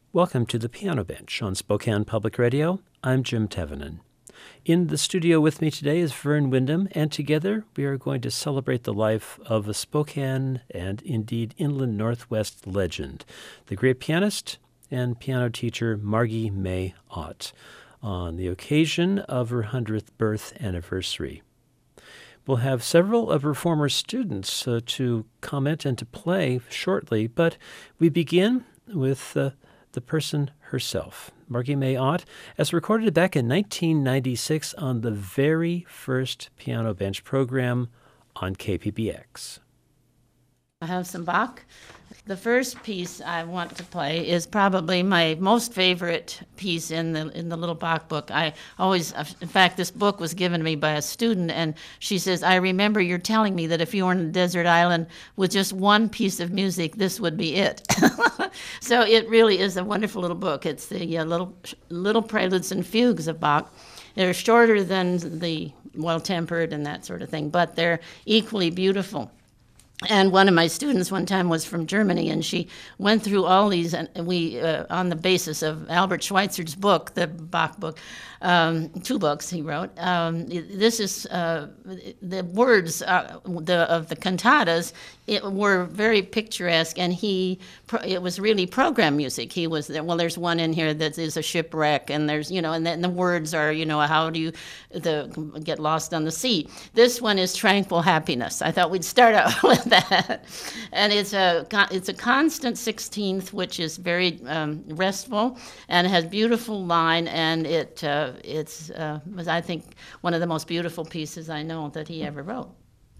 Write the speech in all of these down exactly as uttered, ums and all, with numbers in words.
Welcome to the Piano Bench on Spokane Public Radio. I'm Jim Tevenin. In the studio with me today is Vern Wyndham, and together we are going to celebrate the life of a Spokane and indeed Inland Northwest legend, the great pianist and piano teacher Margie May Ott, on the occasion of her hundredth birth anniversary. We'll have several of her former students uh, to comment and to play shortly, but we begin with uh, the person herself, Margie May Ott, as recorded back in nineteen ninety-six on the very first Piano Bench program on K P B X. I have some Bach. The first piece I want to play is probably my most favorite piece in the in the little Bach book. I always, in fact, this book was given to me by a student, and she says, I remember you're telling me that if you were on a desert island with just one piece of music, this would be it. So it really is a wonderful little book. It's the uh, little little preludes and fugues of Bach. They're shorter than the Well-Tempered and that sort of thing, but they're equally beautiful. And one of my students one time was from Germany, and she went through all these, and we, uh, on the basis of Albert Schweitzer's book, the Bach book, um, two books he wrote. Um, this is, uh, the words uh, the, of the cantatas it were very picturesque, and he, it was really program music. He was there, well, there's one in here that is a shipwreck, and there's, you know, and then the words are, you know, how do you the, get lost on the sea? This one is tranquil happiness. I thought we'd start out with that. And it's a it's a constant sixteenth, which is very um, restful and has beautiful line, and it uh, it's uh, was I think one of the most beautiful pieces I know that he ever wrote.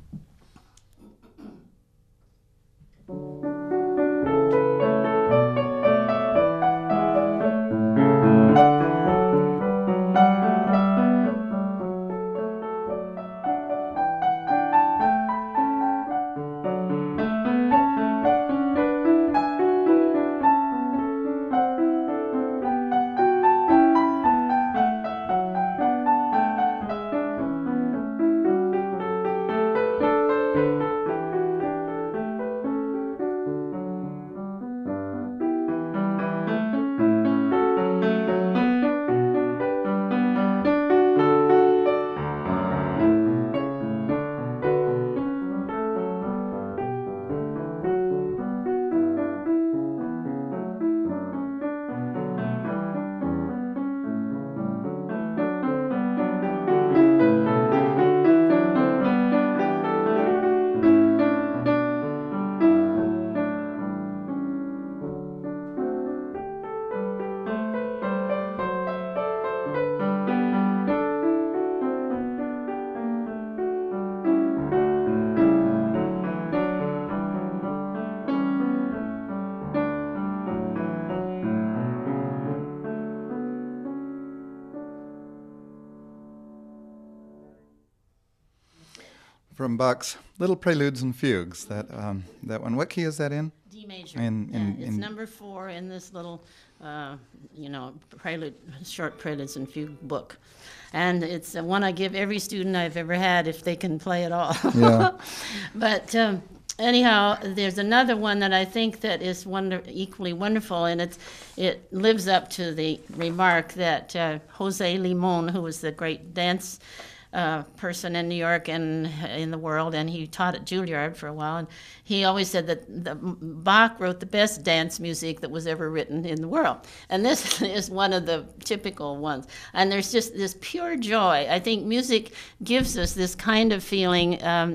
From Bach's Little Preludes and Fugues, that um, that one. What key is that in? D major. In, in, yeah, it's in number four in this little, uh, you know, prelude, short preludes and fugue book, and it's the one I give every student I've ever had if they can play at all. Yeah. But um, anyhow, there's another one that I think that is wonder, equally wonderful, and it's it lives up to the remark that uh, Jose Limon, who was the great dance Uh, person in New York and in the world, and he taught at Juilliard for a while, and he always said that the, Bach wrote the best dance music that was ever written in the world, and this is one of the typical ones. And there's just this pure joy. I think music gives us this kind of feeling um,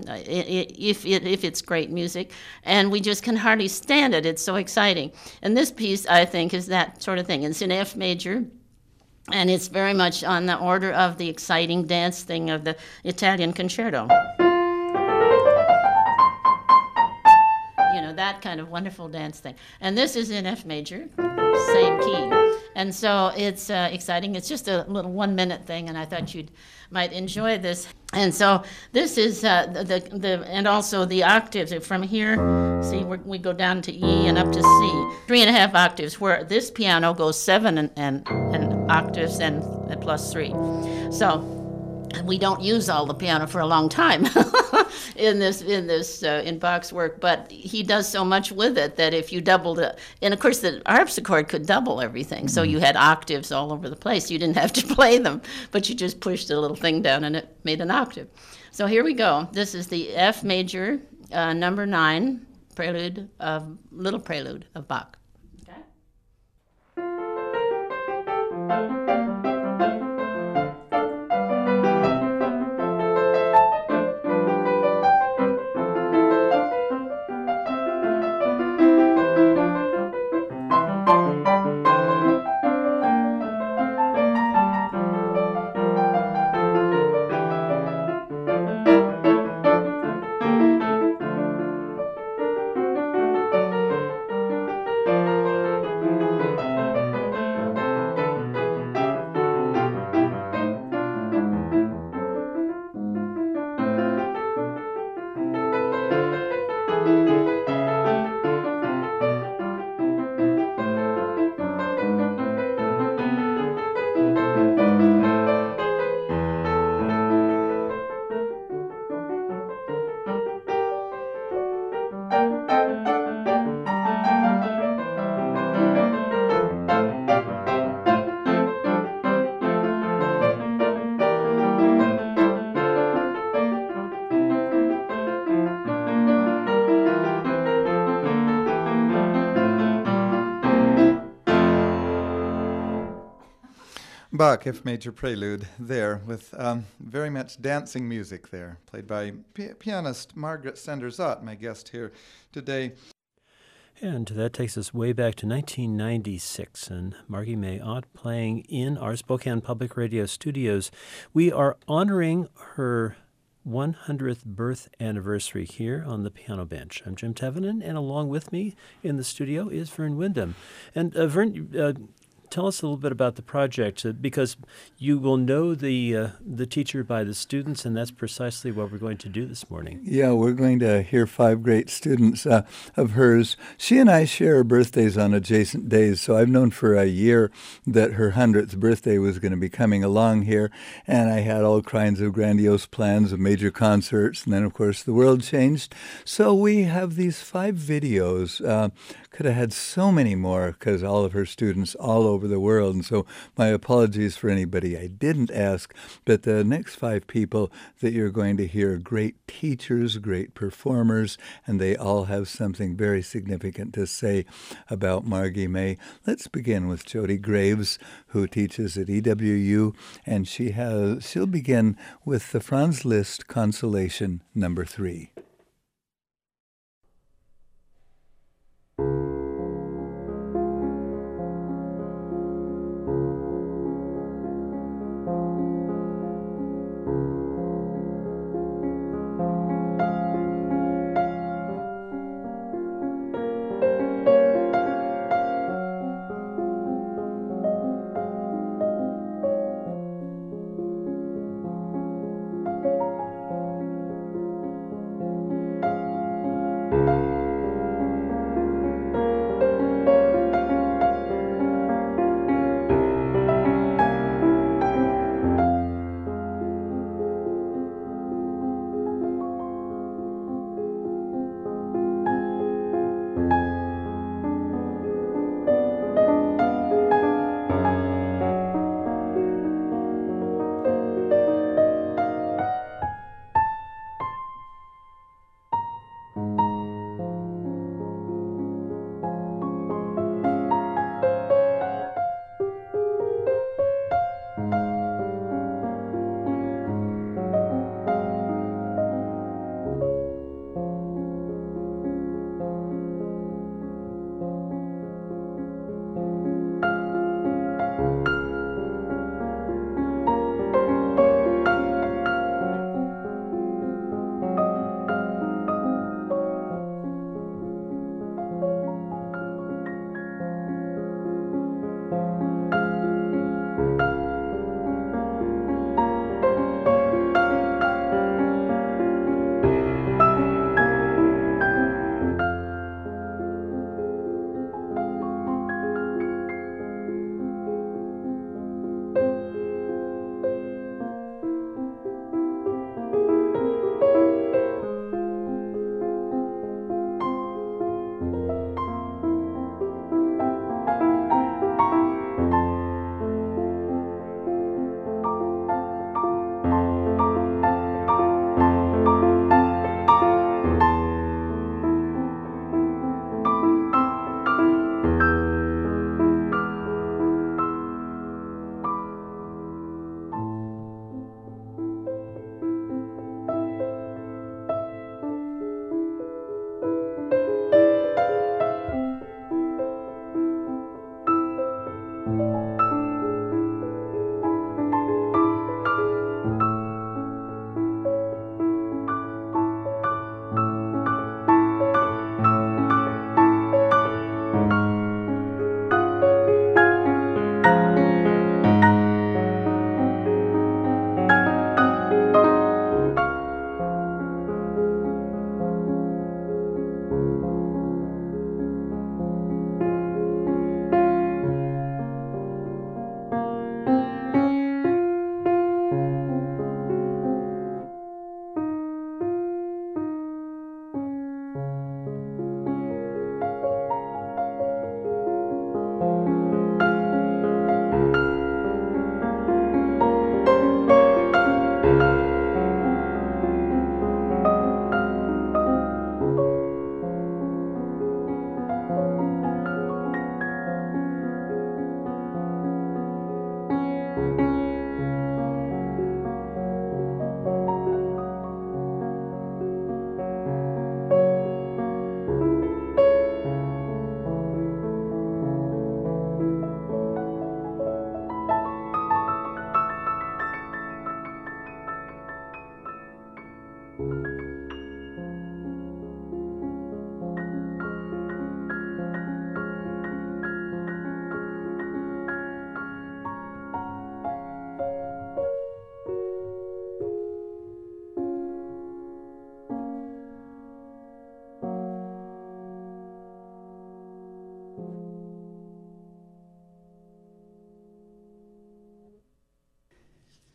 if, it, if it's great music, and we just can hardly stand it. It's so exciting. And this piece, I think, is that sort of thing. It's in F major, and it's very much on the order of the exciting dance thing of the Italian concerto. You know, that kind of wonderful dance thing. And this is in F major, same key. And so it's uh, exciting. It's just a little one-minute thing, and I thought you'd might enjoy this. And so this is uh, the, the the and also the octaves from here. See, we're, we go down to E and up to C, three and a half octaves. Where this piano goes seven and and, and octaves and, and plus three. So we don't use all the piano for a long time in this in this uh, in Bach's work, but he does so much with it that if you doubled it, and of course the harpsichord could double everything, so you had octaves all over the place. You didn't have to play them, but you just pushed a little thing down and it made an octave. So here we go. This is the F major, uh, number nine, prelude of little prelude of Bach. Okay. Bach, F major prelude there with um, very much dancing music there, played by pi- pianist Margaret Sanders-Ott, my guest here today. And that takes us way back to nineteen ninety-six, and Margie May Ott playing in our Spokane Public Radio studios. We are honoring her one hundredth birth anniversary here on the piano bench. I'm Jim Tevenin, and along with me in the studio is Vern Windham. And uh, Vern, uh, tell us a little bit about the project, uh, because you will know the uh, the teacher by the students, and that's precisely what we're going to do this morning. Yeah, we're going to hear five great students uh, of hers. She and I share birthdays on adjacent days, so I've known for a year that her hundredth birthday was going to be coming along here, and I had all kinds of grandiose plans of major concerts, and then, of course, the world changed. So we have these five videos. Uh, could have had so many more because all of her students all over the world. And so my apologies for anybody I didn't ask. But the next five people that you're going to hear are great teachers, great performers, and they all have something very significant to say about Margie May. Let's begin with Jody Graves, who teaches at E W U, and she has she'll begin with the Franz Liszt Consolation number three.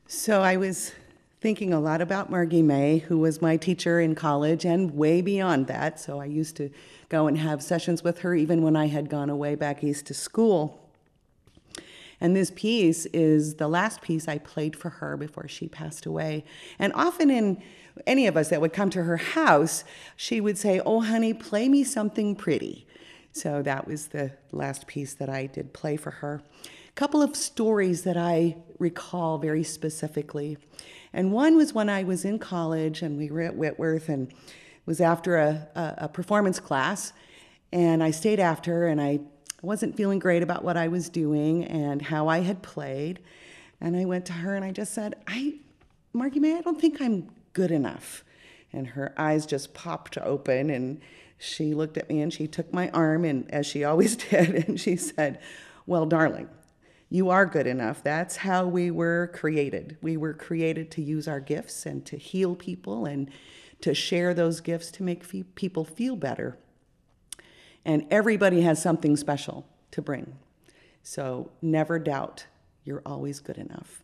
So I was thinking a lot about Margie May, who was my teacher in college and way beyond that. So I used to go and have sessions with her even when I had gone away back east to school. And this piece is the last piece I played for her before she passed away. And often in any of us that would come to her house, she would say, "Oh, honey, play me something pretty." So that was the last piece that I did play for her. A couple of stories that I recall very specifically. And one was when I was in college and we were at Whitworth, and it was after a, a, a performance class. And I stayed after, and I wasn't feeling great about what I was doing and how I had played. And I went to her and I just said, I, Margie May, I don't think I'm good enough. And her eyes just popped open, and she looked at me and she took my arm, and as she always did, and she said, "Well, darling, you are good enough. That's how we were created. We were created to use our gifts and to heal people and to share those gifts to make fe- people feel better. And everybody has something special to bring. So never doubt you're always good enough."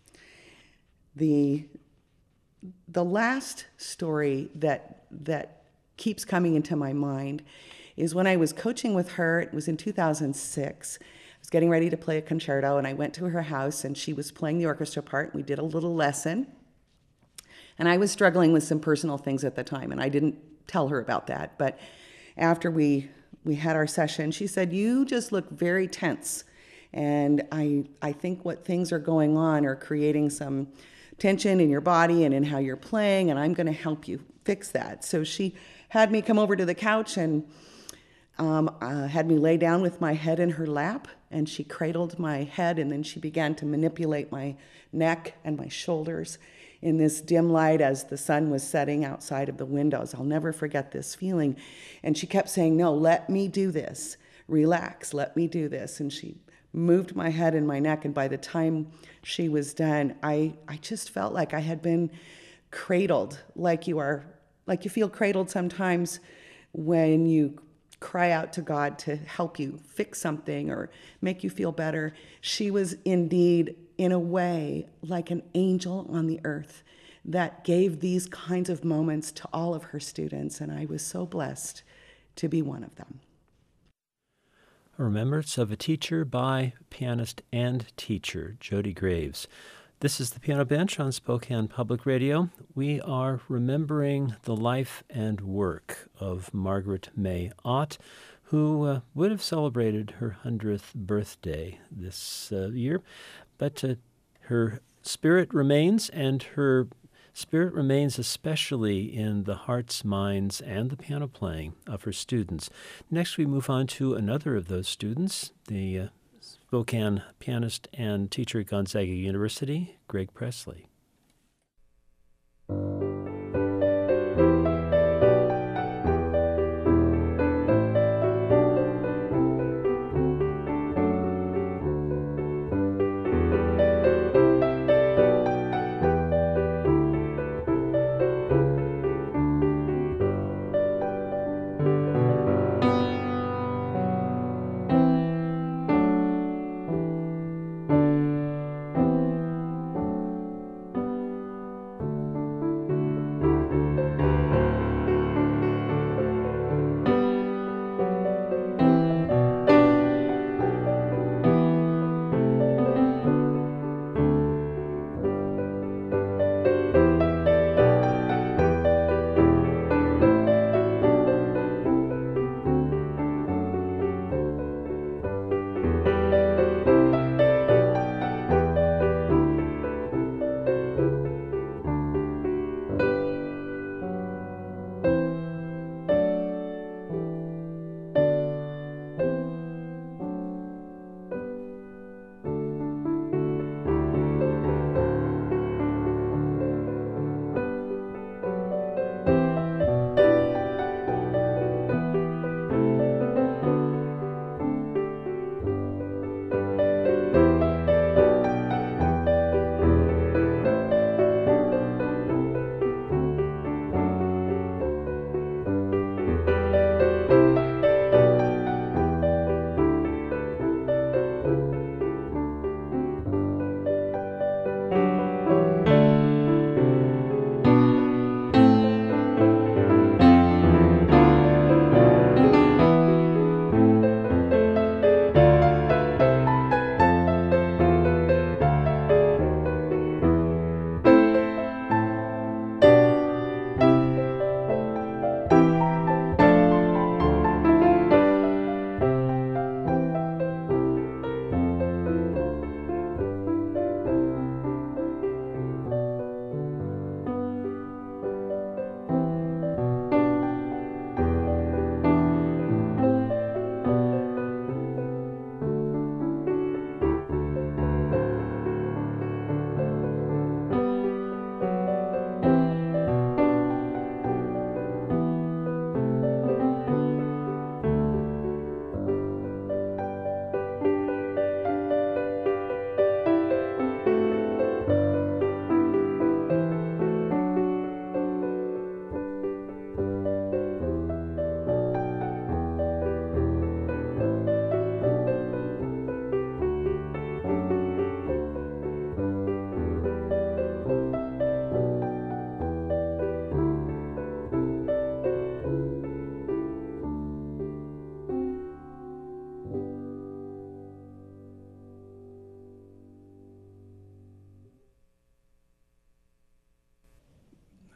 The, the last story that, that keeps coming into my mind is when I was coaching with her. It was in two thousand six. I was getting ready to play a concerto, and I went to her house, and she was playing the orchestra part. We did a little lesson, and I was struggling with some personal things at the time, and I didn't tell her about that. But after we we had our session, she said, "You just look very tense, and I I think what things are going on are creating some tension in your body and in how you're playing, and I'm going to help you fix that." So she had me come over to the couch and um, uh, had me lay down with my head in her lap, and she cradled my head, and then she began to manipulate my neck and my shoulders in this dim light as the sun was setting outside of the windows. I'll never forget this feeling. And she kept saying, "No, let me do this. Relax, let me do this." And she moved my head and my neck, and by the time she was done, I, I just felt like I had been cradled, like you are, like you feel cradled sometimes when you cry out to God to help you fix something or make you feel better. She was indeed, in a way, like an angel on the earth that gave these kinds of moments to all of her students, and I was so blessed to be one of them. A remembrance of a teacher by pianist and teacher Jody Graves. This is the Piano Bench on Spokane Public Radio. We are remembering the life and work of Margaret May Ott, who uh, would have celebrated her hundredth birthday this uh, year, but uh, her spirit remains, and her spirit remains especially in the hearts, minds, and the piano playing of her students. Next, we move on to another of those students, the uh, Spokane pianist and teacher at Gonzaga University, Greg Presley.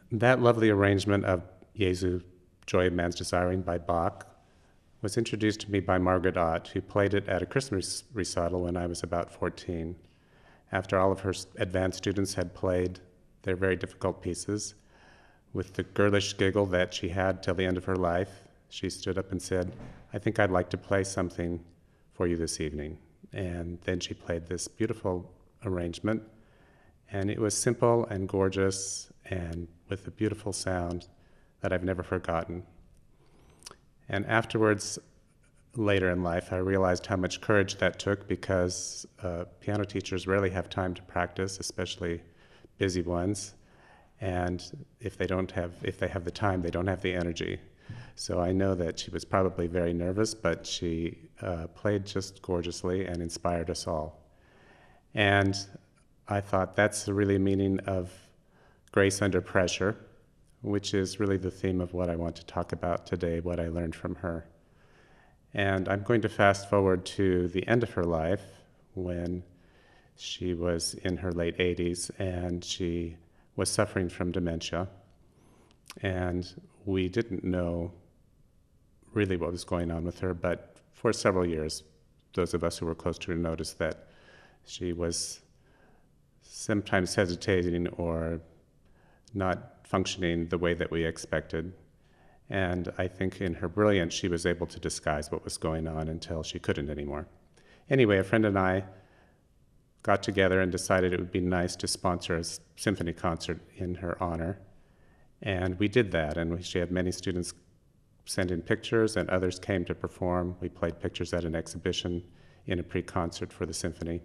that lovely arrangement of Jesu, Joy of Man's Desiring by Bach was introduced to me by Margaret Ott, who played it at a Christmas recital when I was about fourteen. After all of her advanced students had played their very difficult pieces, with the girlish giggle that she had till the end of her life, she stood up and said, "I think I'd like to play something for you this evening." And then she played this beautiful arrangement, and it was simple and gorgeous and with a beautiful sound that I've never forgotten. And afterwards, later in life, I realized how much courage that took, because uh, piano teachers rarely have time to practice, especially busy ones. And if they don't have, if they have the time, they don't have the energy. So I know that she was probably very nervous, but she uh, played just gorgeously and inspired us all. And I thought that's the really meaning of grace under pressure, which is really the theme of what I want to talk about today, what I learned from her. And I'm going to fast forward to the end of her life, when she was in her late eighties and she was suffering from dementia. And we didn't know really what was going on with her, but for several years, those of us who were close to her noticed that she was sometimes hesitating or not functioning the way that we expected. And I think in her brilliance, she was able to disguise what was going on until she couldn't anymore. Anyway, a friend and I got together and decided it would be nice to sponsor a symphony concert in her honor. And we did that, and she had many students send in pictures, and others came to perform. We played pictures at an exhibition in a pre-concert for the symphony.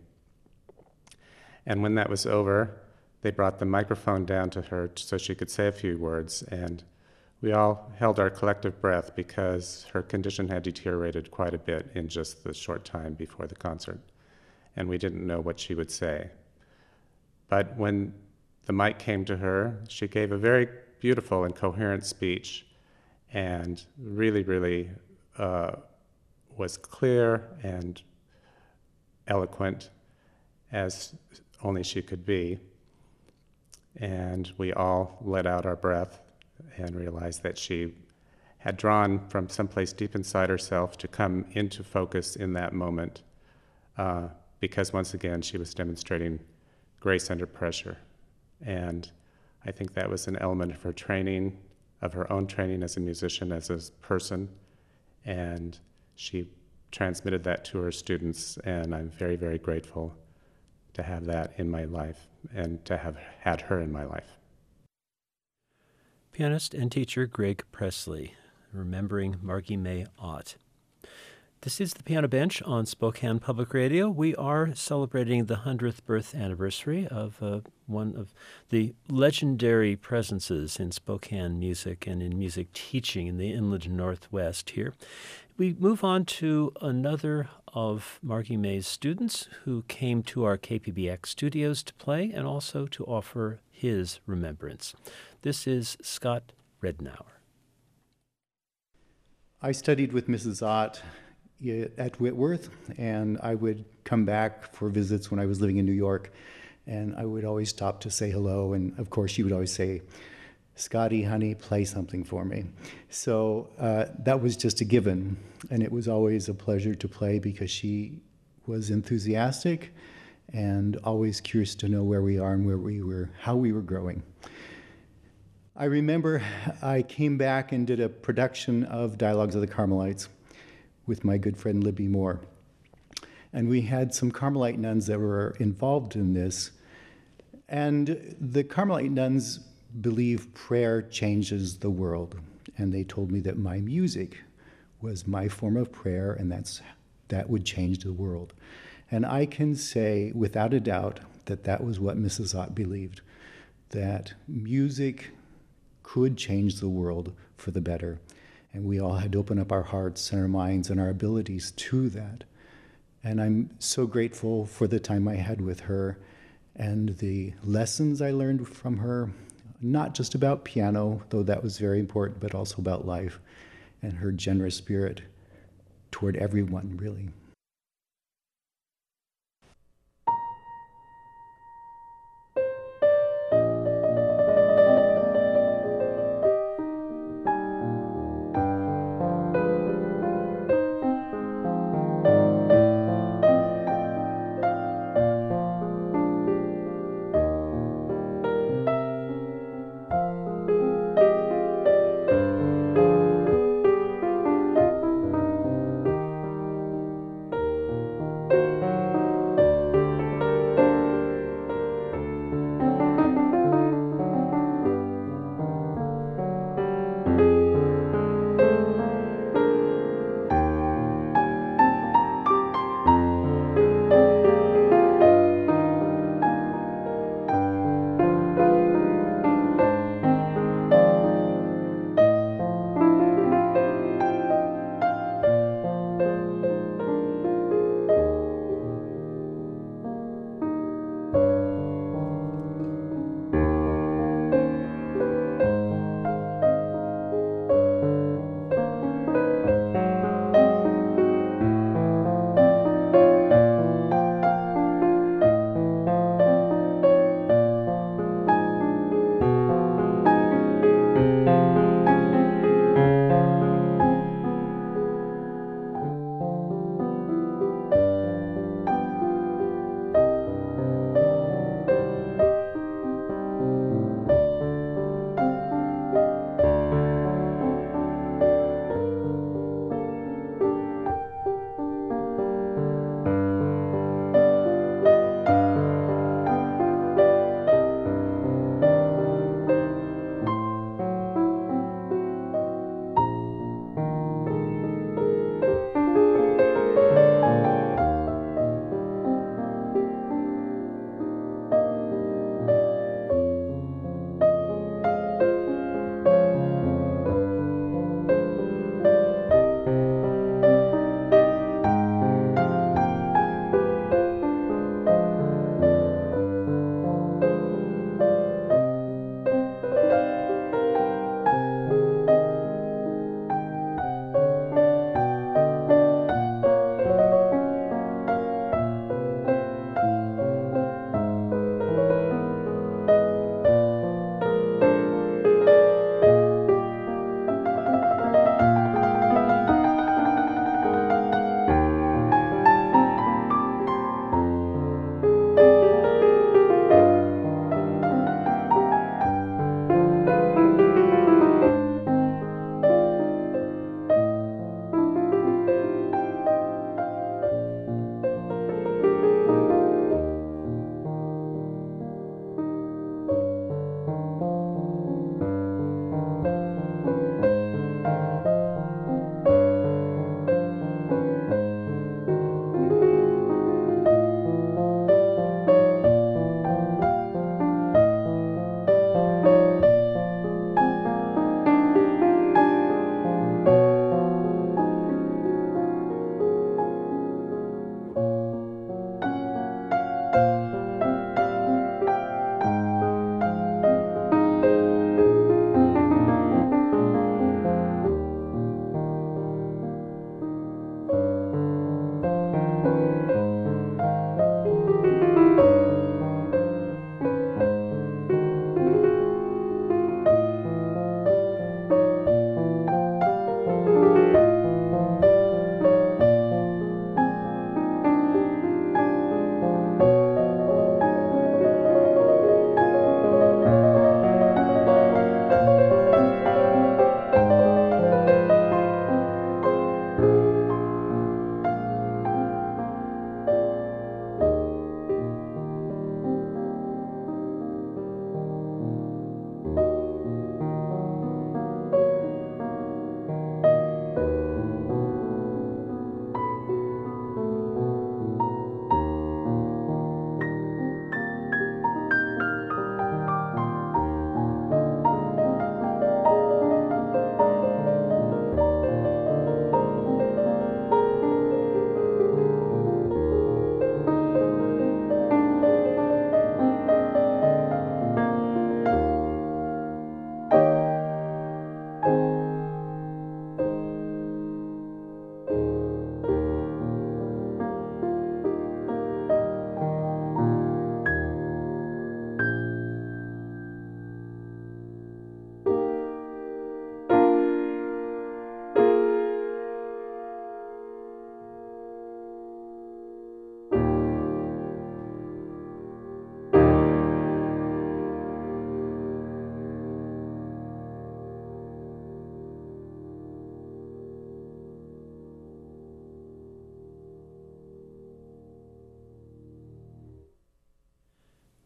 And when that was over, they brought the microphone down to her so she could say a few words, and we all held our collective breath because her condition had deteriorated quite a bit in just the short time before the concert, and we didn't know what she would say. But when the mic came to her, she gave a very beautiful and coherent speech, and really, really uh, was clear and eloquent as only she could be. And we all let out our breath and realized that she had drawn from someplace deep inside herself to come into focus in that moment, uh, because once again she was demonstrating grace under pressure. And I think that was an element of her training, of her own training as a musician, as a person, and she transmitted that to her students, and I'm very, very grateful to have that in my life and to have had her in my life. Pianist and teacher Greg Presley, remembering Margie May Ott. This is the Piano Bench on Spokane Public Radio. We are celebrating the hundredth birth anniversary of uh, one of the legendary presences in Spokane music and in music teaching in the Inland Northwest here. We move on to another of Margie May's students who came to our K P B X studios to play and also to offer his remembrance. This is Scott Rednauer. I studied with Missus Ott at Whitworth, and I would come back for visits when I was living in New York, and I would always stop to say hello, and of course she would always say, "Scotty, honey, play something for me." So uh, that was just a given, and it was always a pleasure to play because she was enthusiastic and always curious to know where we are and where we were, how we were growing. I remember I came back and did a production of Dialogues of the Carmelites with my good friend Libby Moore. And we had some Carmelite nuns that were involved in this. And the Carmelite nuns believe prayer changes the world. And they told me that my music was my form of prayer, and that's that would change the world. And I can say without a doubt that that was what Missus Ott believed, that music could change the world for the better. And we all had to open up our hearts and our minds and our abilities to that. And I'm so grateful for the time I had with her and the lessons I learned from her, not just about piano, though that was very important, but also about life and her generous spirit toward everyone, really.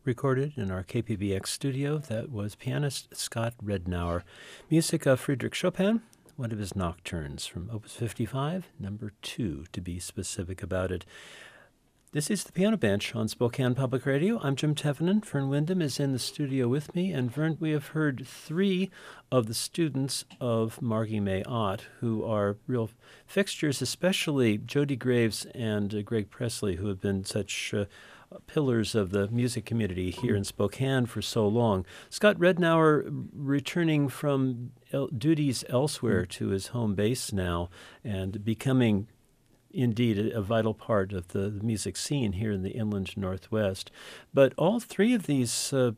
recorded in our K P B X studio. That was pianist Scott Rednauer. Music of Friedrich Chopin, one of his nocturnes from Opus fifty-five, number two, to be specific about it. This is the Piano Bench on Spokane Public Radio. I'm Jim Tevenin. Vern Windham is in the studio with me. And Vern, we have heard three of the students of Margie May Ott who are real fixtures, especially Jody Graves and uh, Greg Presley, who have been such uh, pillars of the music community here in Spokane for so long. Scott Rednauer returning from el- duties elsewhere to his home base now and becoming indeed a, a vital part of the, the music scene here in the inland Northwest. But all three of these uh,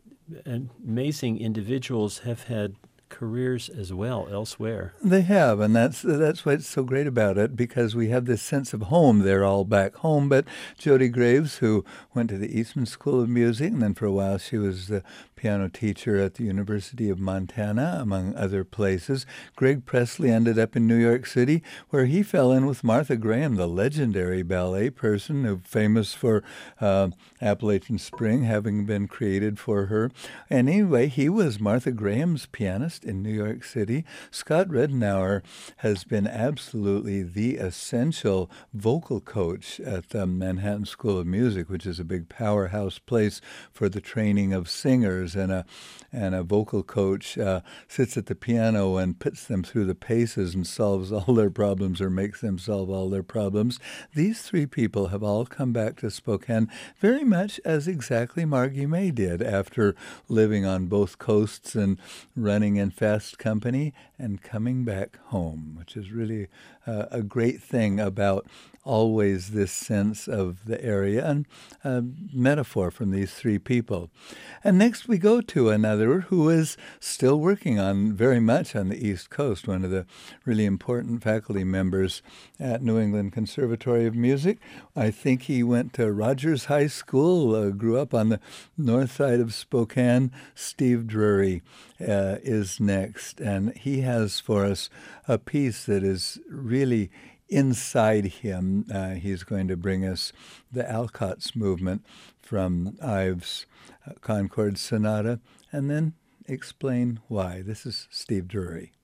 amazing individuals have had careers as well elsewhere. They have, and that's that's what's so great about it, because we have this sense of home. They're all back home. But Jody Graves, who went to the Eastman School of Music, and then for a while she was the piano teacher at the University of Montana, among other places. Greg Presley ended up in New York City, where he fell in with Martha Graham, the legendary ballet person, who famous for uh, Appalachian Spring having been created for her. And anyway, he was Martha Graham's pianist in New York City. Scott Rednauer has been absolutely the essential vocal coach at the Manhattan School of Music, which is a big powerhouse place for the training of singers, and a and a vocal coach uh, sits at the piano and puts them through the paces and solves all their problems, or makes them solve all their problems. These three people have all come back to Spokane very much as exactly Margie May did, after living on both coasts and running in fast company and coming back home, which is really uh, a great thing about always this sense of the area, and a metaphor from these three people. And next we go to another who is still working on very much on the East Coast, one of the really important faculty members at New England Conservatory of Music. I think he went to Rogers High School, uh, grew up on the north side of Spokane. Steve Drury uh, is next, and he has for us a piece that is really inside him. Uh, he's going to bring us the Alcott's movement from Ives' uh, Concord Sonata, and then explain why. This is Steve Drury.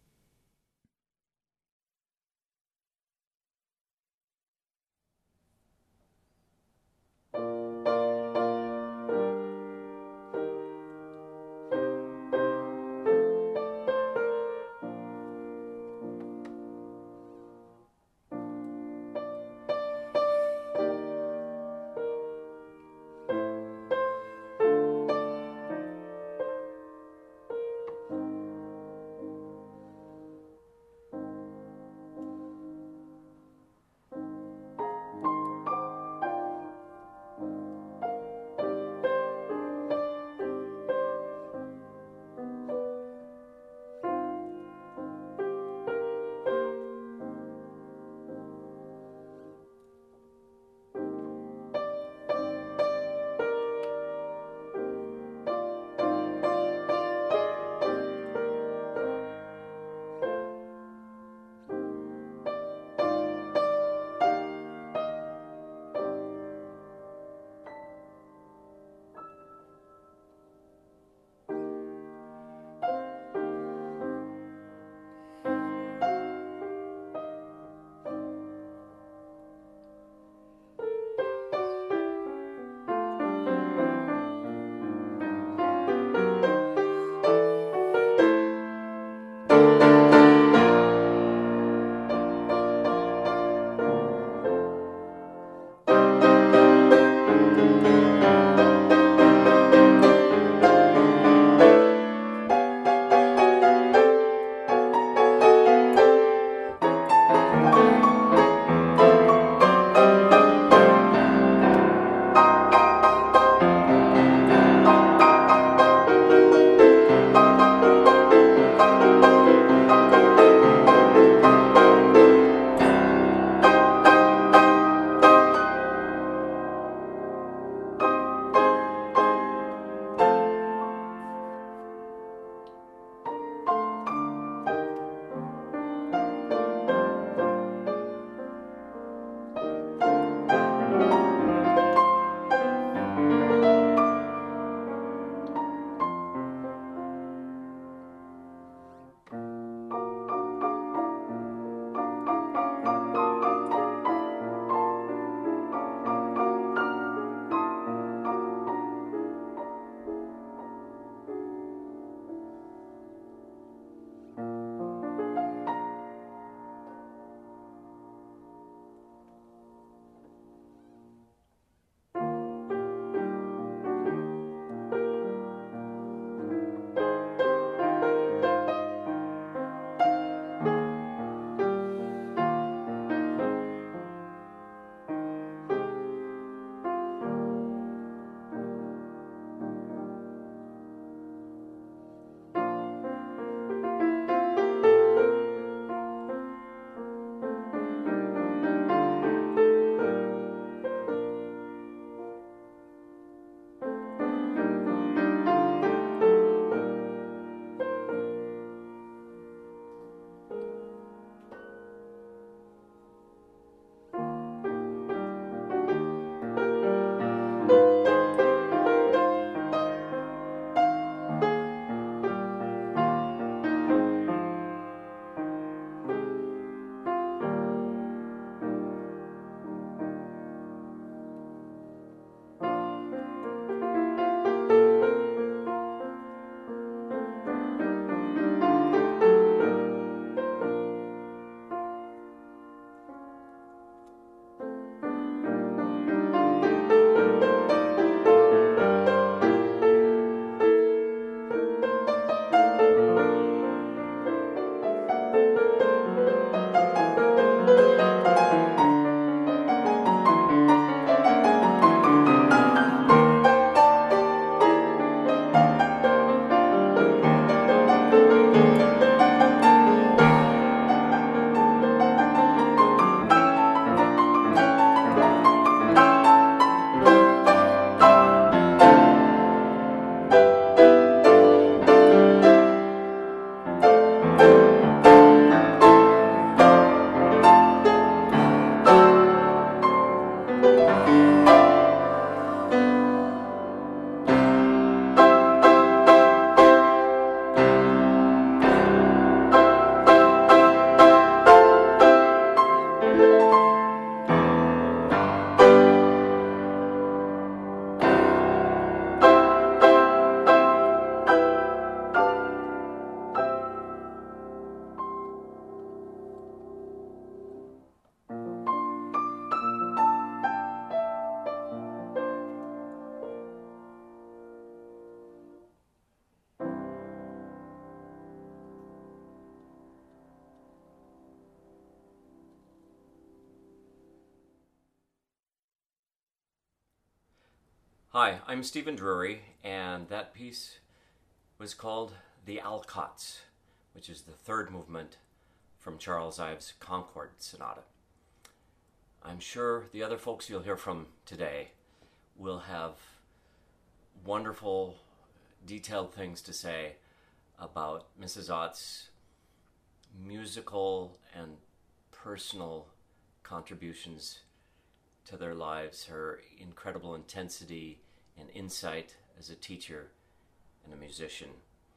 Hi, I'm Stephen Drury, and that piece was called The Alcotts, which is the third movement from Charles Ives' Concord Sonata. I'm sure the other folks you'll hear from today will have wonderful, detailed things to say about Missus Ott's musical and personal contributions to their lives, her incredible intensity and insight as a teacher and a musician.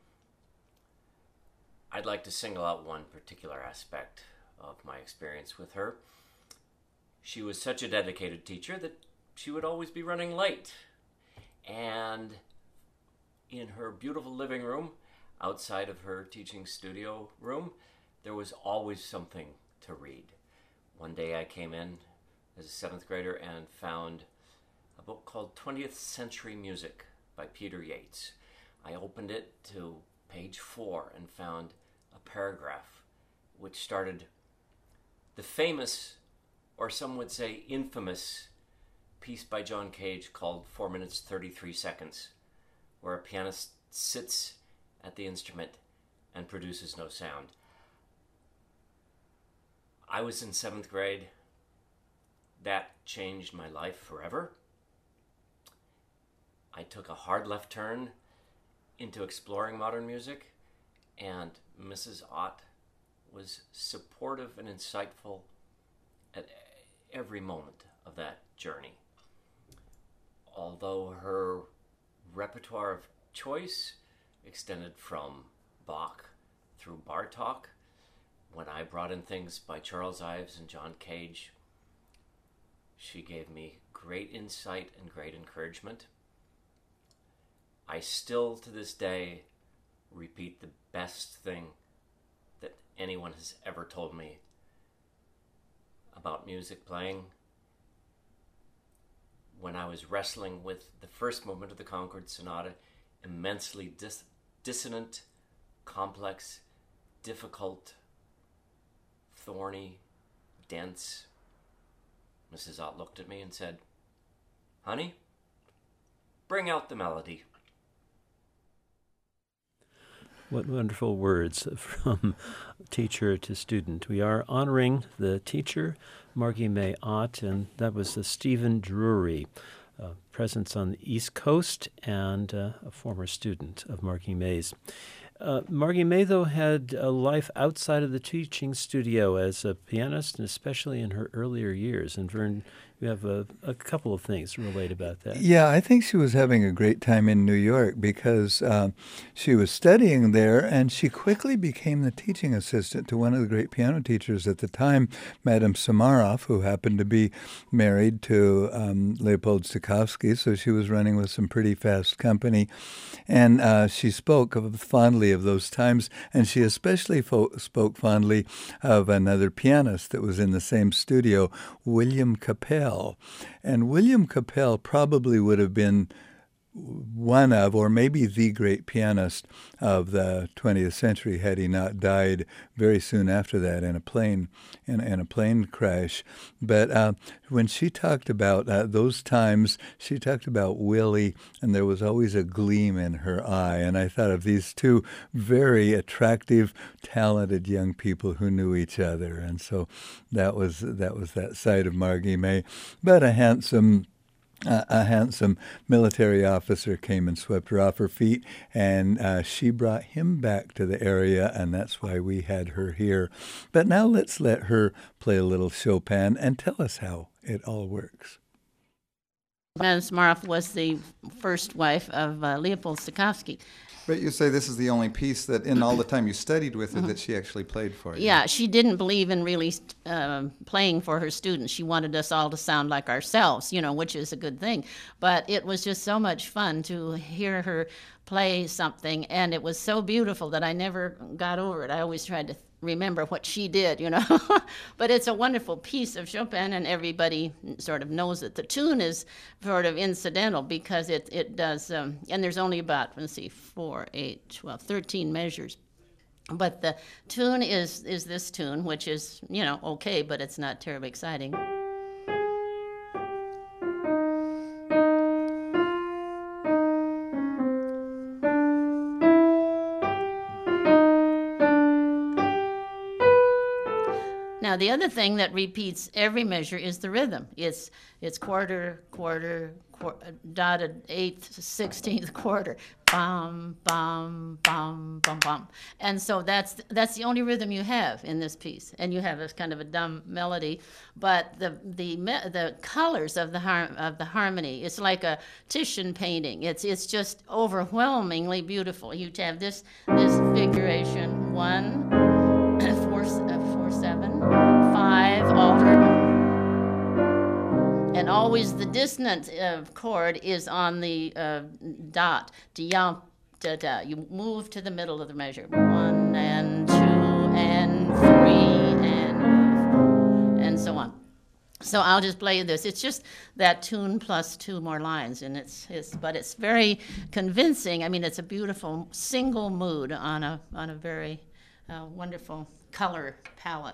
I'd like to single out one particular aspect of my experience with her. She was such a dedicated teacher that she would always be running late. And in her beautiful living room, outside of her teaching studio room, there was always something to read. One day I came in as a seventh grader and found a book called twentieth Century Music by Peter Yates. I opened it to page four and found a paragraph which started the famous, or some would say infamous, piece by John Cage called four minutes thirty-three seconds, where a pianist sits at the instrument and produces no sound. I was in seventh grade. That changed my life forever. I took a hard left turn into exploring modern music, and Missus Ott was supportive and insightful at every moment of that journey. Although her repertoire of choice extended from Bach through Bartók, when I brought in things by Charles Ives and John Cage, she gave me great insight and great encouragement. I still, to this day, repeat the best thing that anyone has ever told me about music playing. When I was wrestling with the first movement of the Concord Sonata, immensely dis- dissonant, complex, difficult, thorny, dense, Missus Ott looked at me and said, "Honey, bring out the melody." What wonderful words from teacher to student. We are honoring the teacher, Margie May Ott, and that was the Stephen Drury, uh, presence on the East Coast and uh, a former student of Margie May's. Uh, Margie May, though, had a life outside of the teaching studio as a pianist, and especially in her earlier years. And Vern, you have a, a couple of things to relate about that. Yeah, I think she was having a great time in New York because uh, she was studying there, and she quickly became the teaching assistant to one of the great piano teachers at the time, Madame Samaroff, who happened to be married to um, Leopold Stokowski, so she was running with some pretty fast company. And uh, she spoke of, fondly of those times, and she especially fo- spoke fondly of another pianist that was in the same studio, William Capell. And William Capell probably would have been one of, or maybe the great pianist of the twentieth century had he not died very soon after that in a plane in, in a plane crash. But uh, when she talked about uh, those times, she talked about Willie, and there was always a gleam in her eye. And I thought of these two very attractive, talented young people who knew each other. And so that was that was that side of Margie May. But a handsome Uh, a handsome military officer came and swept her off her feet, and uh, she brought him back to the area, and that's why we had her here. But now let's let her play a little Chopin and tell us how it all works. Madame Samaroff was the first wife of uh, Leopold Stokowski. But you say this is the only piece that in all the time you studied with her mm-hmm. that she actually played for you. Yeah, she didn't believe in really uh, playing for her students. She wanted us all to sound like ourselves, you know, which is a good thing. But it was just so much fun to hear her play something, and it was so beautiful that I never got over it. I always tried to remember what she did, you know. But it's a wonderful piece of Chopin, and everybody sort of knows it. The tune is sort of incidental because it, it does, um, and there's only about, let's see, four, eight, twelve, thirteen measures. But the tune is, is this tune, which is, you know, okay, but it's not terribly exciting. the other thing that repeats every measure is the rhythm. It's it's quarter, quarter, qu- dotted eighth, sixteenth quarter, bum, bum, bum, bum, bum. And so that's that's the only rhythm you have in this piece. And you have a kind of a dumb melody, but the the me- the colors of the har- of the harmony, it's like a Titian painting. It's it's just overwhelmingly beautiful. You have this this figuration one, four, uh, four, seven, five, altered. And always the dissonant uh, chord is on the uh, dot. Da, da, da. You move to the middle of the measure. One and two and three and and so on. So I'll just play you this. It's just that tune plus two more lines, and it's, it's but it's very convincing. I mean, it's a beautiful single mood on a on a very uh, wonderful color palette.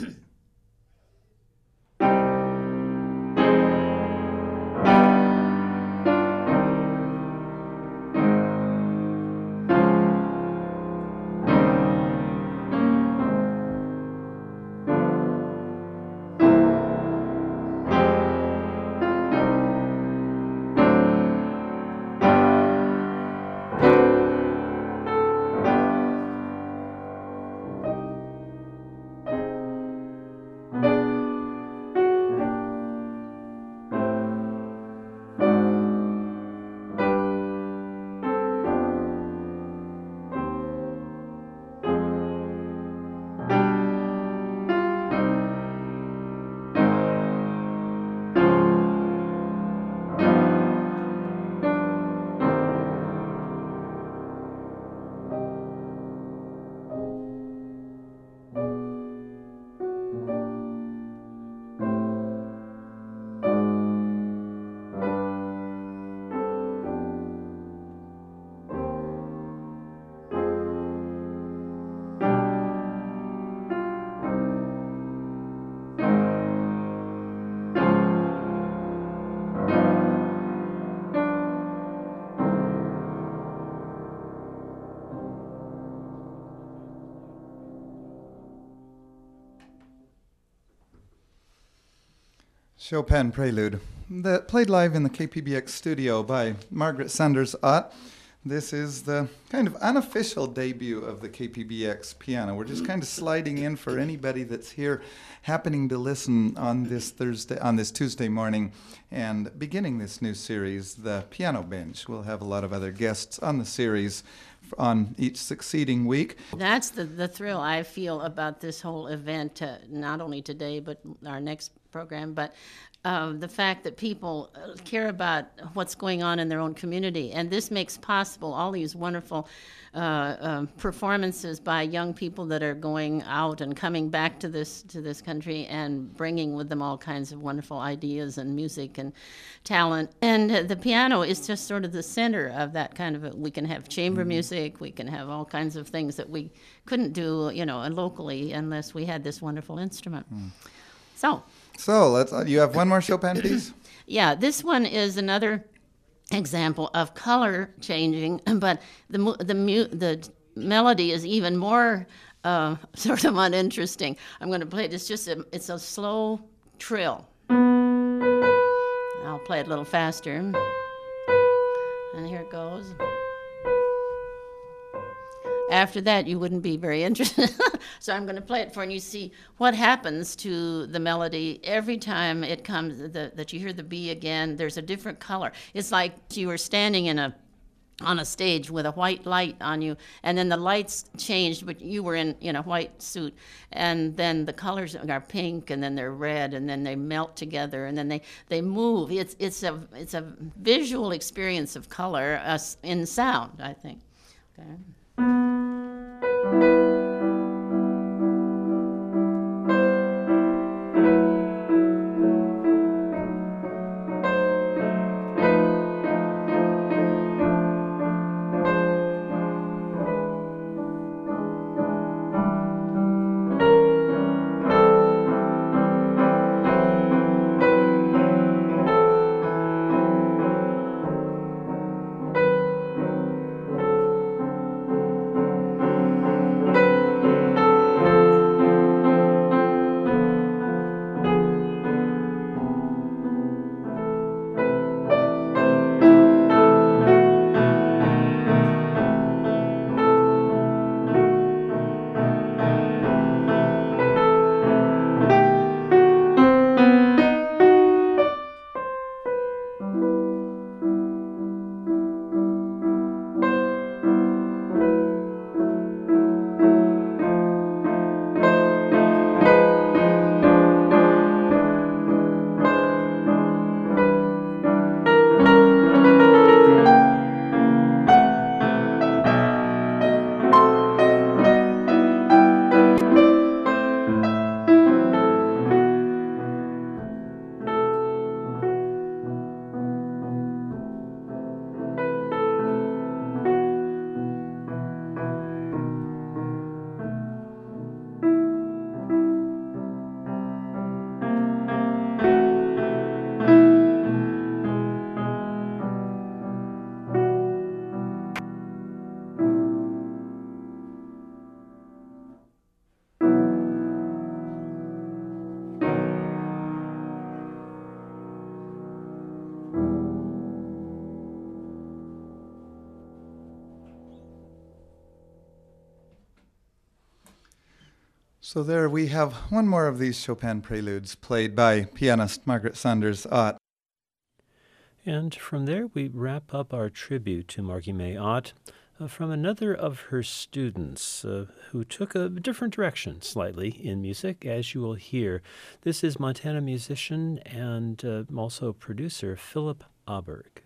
Chopin Prelude, that played live in the K P B X studio by Margaret Sanders Ott. This is the kind of unofficial debut of the K P B X piano. We're just kind of sliding in for anybody that's here happening to listen on this Thursday, on this Tuesday morning, and beginning this new series, the Piano Bench. We'll have a lot of other guests on the series on each succeeding week. That's the, the thrill I feel about this whole event, uh, not only today, but our next program, but uh, the fact that people care about what's going on in their own community. And this makes possible all these wonderful uh, uh, performances by young people that are going out and coming back to this to this country and bringing with them all kinds of wonderful ideas and music and talent. And uh, the piano is just sort of the center of that kind of a, we can have chamber mm-hmm. music, we can have all kinds of things that we couldn't do, you know, locally unless we had this wonderful instrument. Mm. So. So let's. Uh, you have one more Chopin piece? Yeah, this one is another example of color changing, but the the mu- the melody is even more uh, sort of uninteresting. I'm going to play it. It's just a, it's a slow trill. I'll play it a little faster, and here it goes. After that, you wouldn't be very interested. So I'm going to play it for you, and you see what happens to the melody every time it comes, the, that you hear the B again. There's a different color. It's like you were standing in a on a stage with a white light on you, and then the lights changed, but you were in, in a white suit, and then the colors are pink, and then they're red, and then they melt together, and then they, they move. It's it's a it's a visual experience of color uh, in sound, I think. Okay. So there we have one more of these Chopin preludes played by pianist Margaret Sanders Ott. And from there we wrap up our tribute to Margie May Ott uh, from another of her students uh, who took a different direction slightly in music, as you will hear. This is Montana musician and uh, also producer Philip Auberg.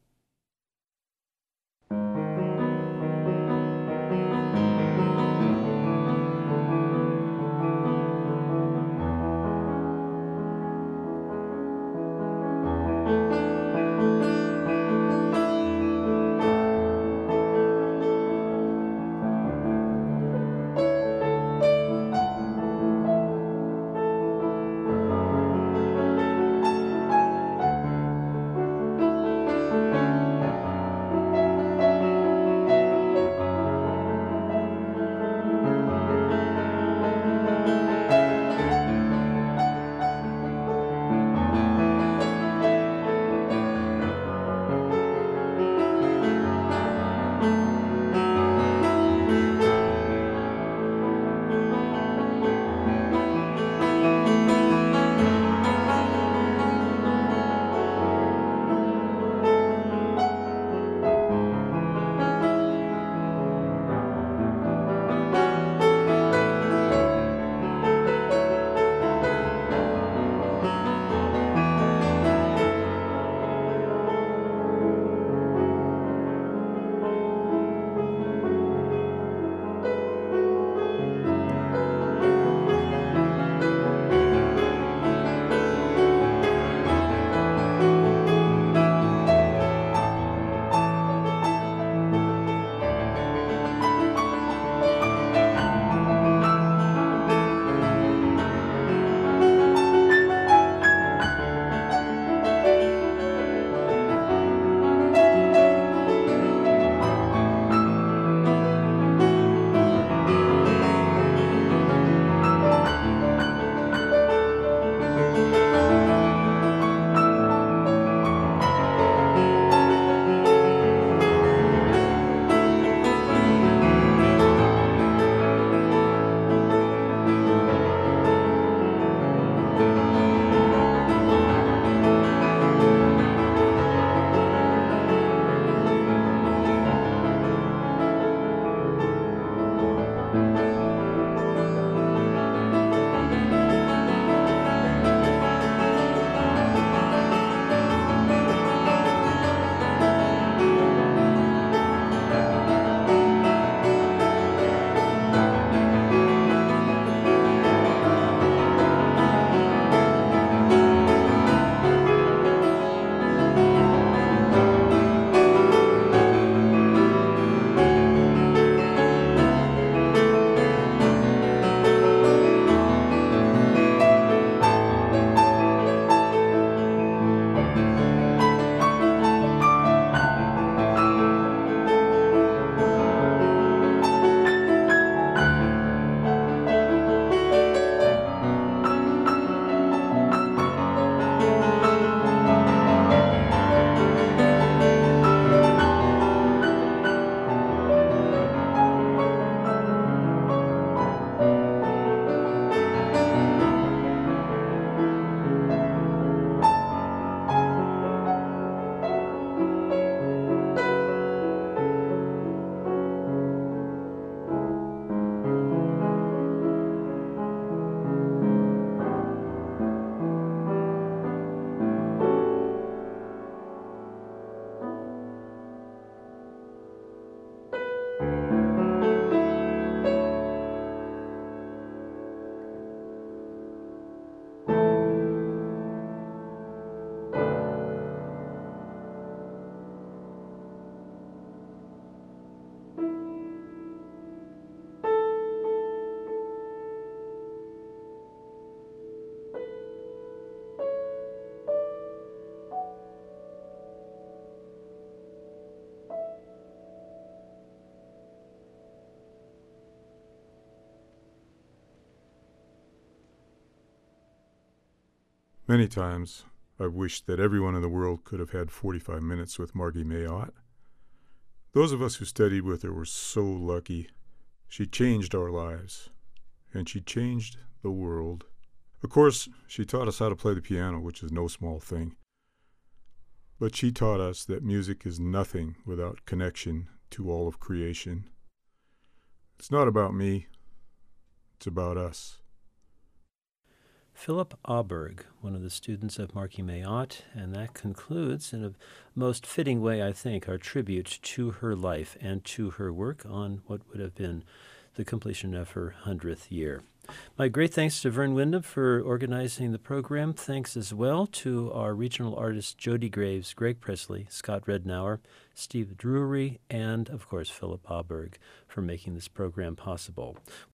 Many times I've wished that everyone in the world could have had forty-five minutes with Margie May Ott. Those of us who studied with her were so lucky. She changed our lives. and she changed the world. Of course, she taught us how to play the piano, which is no small thing. But she taught us that music is nothing without connection to all of creation. It's not about me, it's about us. Philip Auberg, one of the students of Marky May Ott, and that concludes, in a most fitting way, I think, our tribute to her life and to her work on what would have been the completion of her hundredth year. My great thanks to Vern Windham for organizing the program. Thanks as well to our regional artists Jody Graves, Greg Presley, Scott Rednauer, Steve Drury, and, of course, Philip Auberg for making this program possible.